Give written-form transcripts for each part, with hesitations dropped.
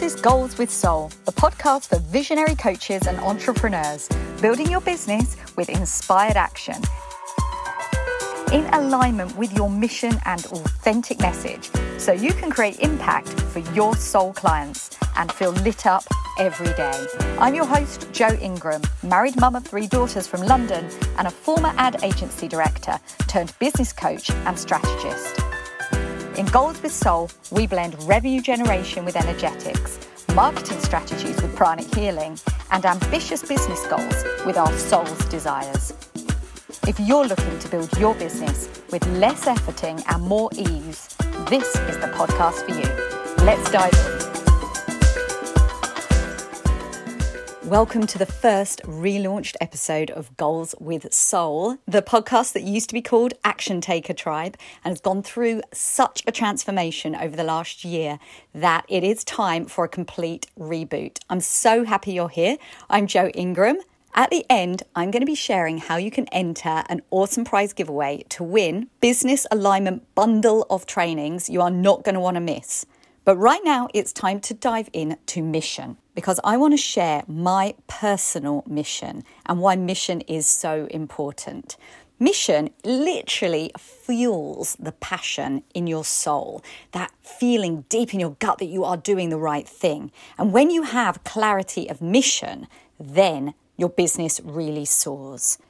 is Goals with Soul, the podcast for visionary coaches and entrepreneurs, building your business with inspired action. In alignment with your mission and authentic message, so you can create impact for your soul clients and feel lit up every day. I'm your host, Jo Ingram, married mum of 3 daughters from London and a former ad agency director turned business coach and strategist. In Goals with Soul, we blend revenue generation with energetics, marketing strategies with pranic healing, and ambitious business goals with our soul's desires. If you're looking to build your business with less efforting and more ease, this is the podcast for you. Let's dive in. Welcome to the first relaunched episode of Goals with Soul, the podcast that used to be called Action Taker Tribe and has gone through such a transformation over the last year that it is time for a complete reboot. I'm so happy you're here. I'm Jo Ingram. At the end, I'm going to be sharing how you can enter an awesome prize giveaway to win business alignment bundle of trainings you are not going to want to miss. But right now, it's time to dive into mission, because I want to share my personal mission and why mission is so important. Mission literally fuels the passion in your soul, that feeling deep in your gut that you are doing the right thing. And when you have clarity of mission, then your business really soars.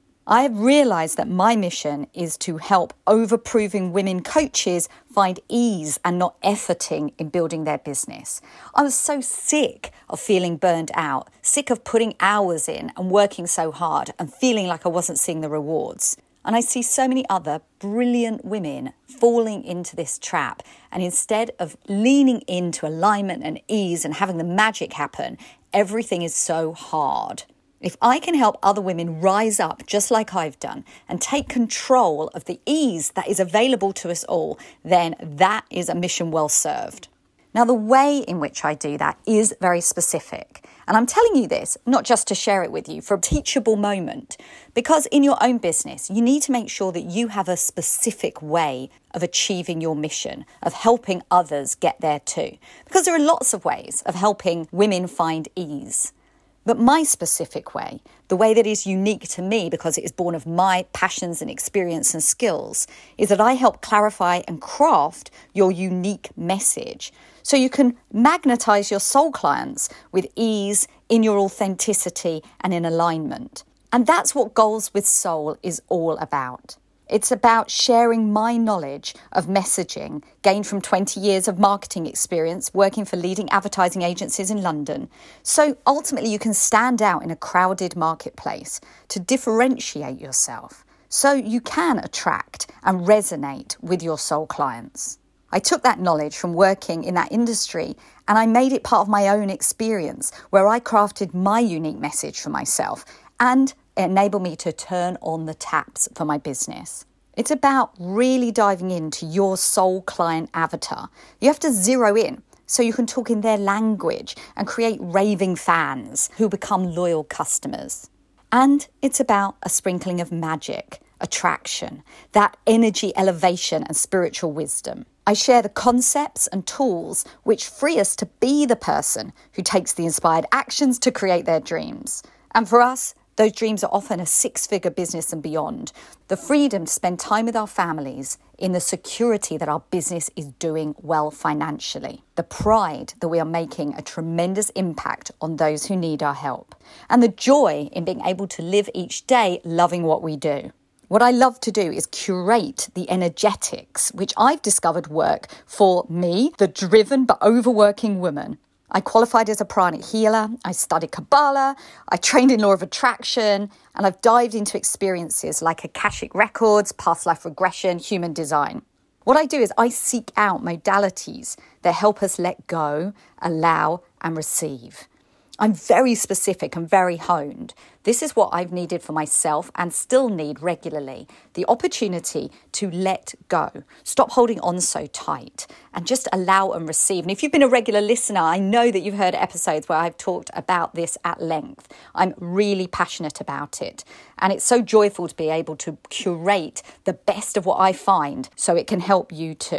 I have realized that my mission is to help overproving women coaches find ease and not efforting in building their business. I was so sick of feeling burned out, sick of putting hours in and working so hard and feeling like I wasn't seeing the rewards. And I see so many other brilliant women falling into this trap. And instead of leaning into alignment and ease and having the magic happen, everything is so hard. If I can help other women rise up just like I've done and take control of the ease that is available to us all, then that is a mission well served. Now, the way in which I do that is very specific. And I'm telling you this, not just to share it with you for a teachable moment, because in your own business, you need to make sure that you have a specific way of achieving your mission, of helping others get there too. Because there are lots of ways of helping women find ease. But my specific way, the way that is unique to me because it is born of my passions and experience and skills, is that I help clarify and craft your unique message so you can magnetize your soul clients with ease, in your authenticity and in alignment. And that's what Goals with Soul is all about. It's about sharing my knowledge of messaging gained from 20 years of marketing experience working for leading advertising agencies in London. So ultimately you can stand out in a crowded marketplace to differentiate yourself so you can attract and resonate with your soul clients. I took that knowledge from working in that industry and I made it part of my own experience where I crafted my unique message for myself and enable me to turn on the taps for my business. It's about really diving into your soul client avatar. You have to zero in so you can talk in their language and create raving fans who become loyal customers. And it's about a sprinkling of magic, attraction, that energy elevation and spiritual wisdom. I share the concepts and tools which free us to be the person who takes the inspired actions to create their dreams. And for us, those dreams are often a 6-figure business and beyond. The freedom to spend time with our families in the security that our business is doing well financially. The pride that we are making a tremendous impact on those who need our help. And the joy in being able to live each day loving what we do. What I love to do is curate the energetics, which I've discovered work for me, the driven but overworking woman. I qualified as a pranic healer, I studied Kabbalah, I trained in law of attraction, and I've dived into experiences like Akashic records, past life regression, human design. What I do is I seek out modalities that help us let go, allow, and receive. I'm very specific and very honed. This is what I've needed for myself and still need regularly. The opportunity to let go, stop holding on so tight and just allow and receive. And if you've been a regular listener, I know that you've heard episodes where I've talked about this at length. I'm really passionate about it. And it's so joyful to be able to curate the best of what I find so it can help you too.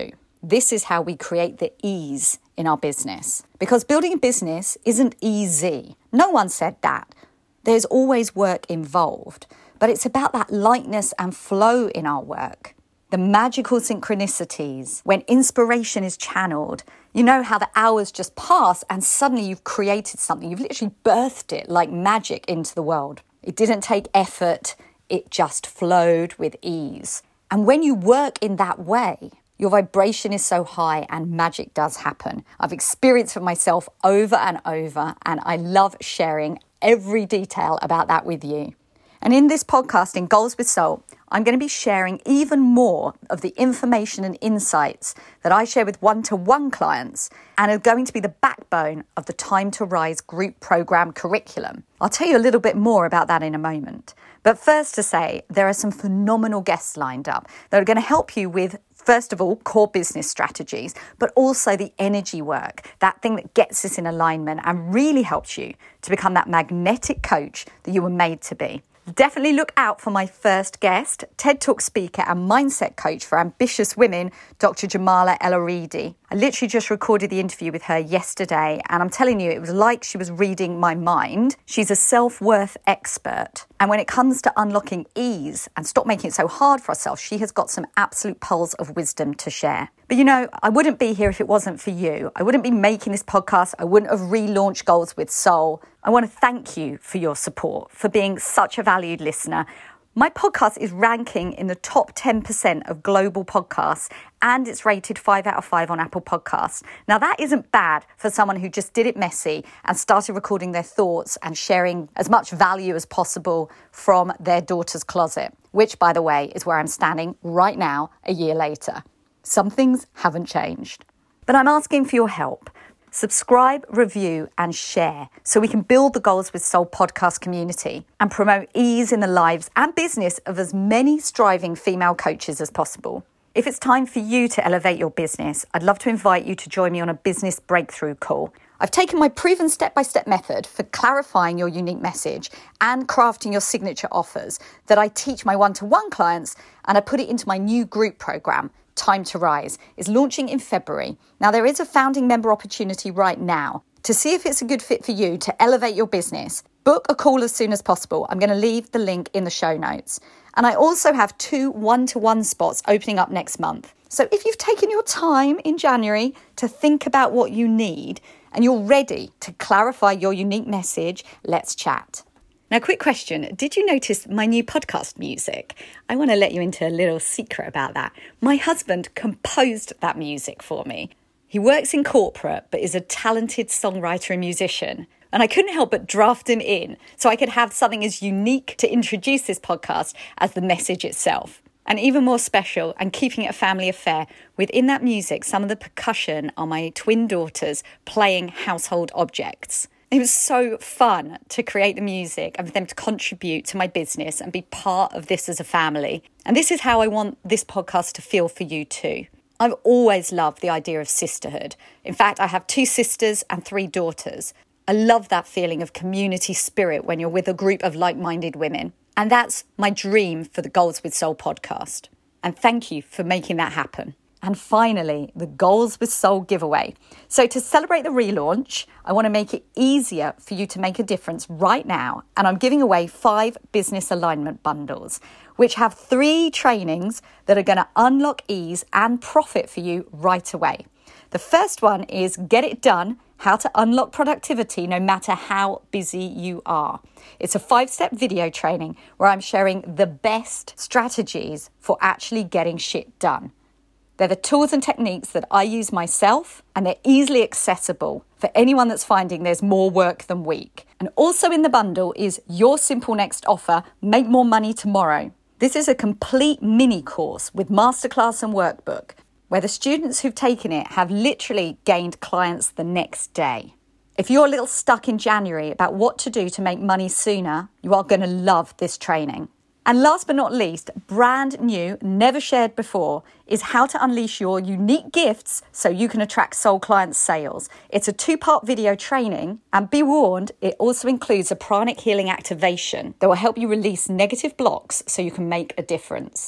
This is how we create the ease in our business. Because building a business isn't easy. No one said that. There's always work involved, but it's about that lightness and flow in our work. The magical synchronicities, when inspiration is channeled, you know how the hours just pass and suddenly you've created something. You've literally birthed it like magic into the world. It didn't take effort, it just flowed with ease. And when you work in that way, your vibration is so high and magic does happen. I've experienced it myself over and over, and I love sharing every detail about that with you. And in this podcast, in Goals with Soul, I'm going to be sharing even more of the information and insights that I share with one-to-one clients and are going to be the backbone of the Time to Rise group program curriculum. I'll tell you a little bit more about that in a moment. But first to say, there are some phenomenal guests lined up that are going to help you with, first of all, core business strategies, but also the energy work, that thing that gets us in alignment and really helps you to become that magnetic coach that you were made to be. Definitely look out for my first guest, TED Talk speaker and mindset coach for ambitious women, Dr. Jamala El-Aridi. I literally just recorded the interview with her yesterday, and I'm telling you, it was like she was reading my mind. She's a self-worth expert. And when it comes to unlocking ease and stop making it so hard for ourselves, she has got some absolute pearls of wisdom to share. But you know, I wouldn't be here if it wasn't for you. I wouldn't be making this podcast. I wouldn't have relaunched Goals with Soul. I want to thank you for your support, for being such a valued listener. My podcast is ranking in the top 10% of global podcasts, and it's rated 5 out of 5 on Apple Podcasts. Now, that isn't bad for someone who just did it messy and started recording their thoughts and sharing as much value as possible from their daughter's closet, which, by the way, is where I'm standing right now, a year later. Some things haven't changed. But I'm asking for your help. Subscribe, review, and share so we can build the Goals with Soul podcast community and promote ease in the lives and business of as many striving female coaches as possible. If it's time for you to elevate your business, I'd love to invite you to join me on a business breakthrough call. I've taken my proven step-by-step method for clarifying your unique message and crafting your signature offers that I teach my one-to-one clients, and I put it into my new group program, Time to Rise, is launching in February. Now, there is a founding member opportunity right now. To see if it's a good fit for you to elevate your business, book a call as soon as possible. I'm going to leave the link in the show notes. And I also have 2 one-to-one spots opening up next month. So if you've taken your time in January to think about what you need and you're ready to clarify your unique message, let's chat. Now, quick question. Did you notice my new podcast music? I want to let you into a little secret about that. My husband composed that music for me. He works in corporate, but is a talented songwriter and musician. And I couldn't help but draft him in so I could have something as unique to introduce this podcast as the message itself. And even more special, and keeping it a family affair, within that music, some of the percussion are my twin daughters playing household objects. It was so fun to create the music and for them to contribute to my business and be part of this as a family. And this is how I want this podcast to feel for you too. I've always loved the idea of sisterhood. In fact, I have 2 sisters and 3 daughters. I love that feeling of community spirit when you're with a group of like-minded women. And that's my dream for the Goals with Soul podcast. And thank you for making that happen. And finally, the Goals with Soul giveaway. So to celebrate the relaunch, I want to make it easier for you to make a difference right now. And I'm giving away 5 business alignment bundles, which have 3 trainings that are going to unlock ease and profit for you right away. The first one is Get It Done, How to Unlock Productivity No Matter How Busy You Are. It's a 5-step video training where I'm sharing the best strategies for actually getting shit done. They're the tools and techniques that I use myself, and they're easily accessible for anyone that's finding there's more work than week. And also in the bundle is your simple next offer, Make More Money Tomorrow. This is a complete mini course with masterclass and workbook, where the students who've taken it have literally gained clients the next day. If you're a little stuck in January about what to do to make money sooner, you are going to love this training. And last but not least, brand new, never shared before, is how to unleash your unique gifts so you can attract soul client sales. It's a 2-part video training, and be warned, it also includes a pranic healing activation that will help you release negative blocks so you can make a difference.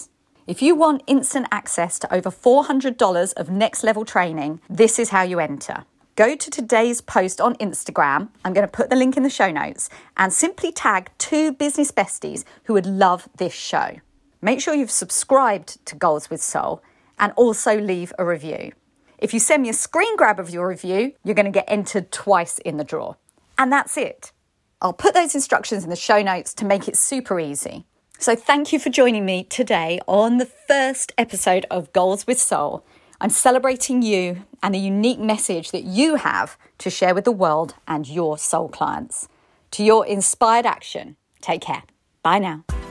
If you want instant access to over $400 of next level training, this is how you enter. Go to today's post on Instagram. I'm going to put the link in the show notes and simply tag 2 business besties who would love this show. Make sure you've subscribed to Goals with Soul and also leave a review. If you send me a screen grab of your review, you're going to get entered twice in the draw. And that's it. I'll put those instructions in the show notes to make it super easy. So thank you for joining me today on the first episode of Goals with Soul. I'm celebrating you and the unique message that you have to share with the world and your soul clients. To your inspired action, take care. Bye now.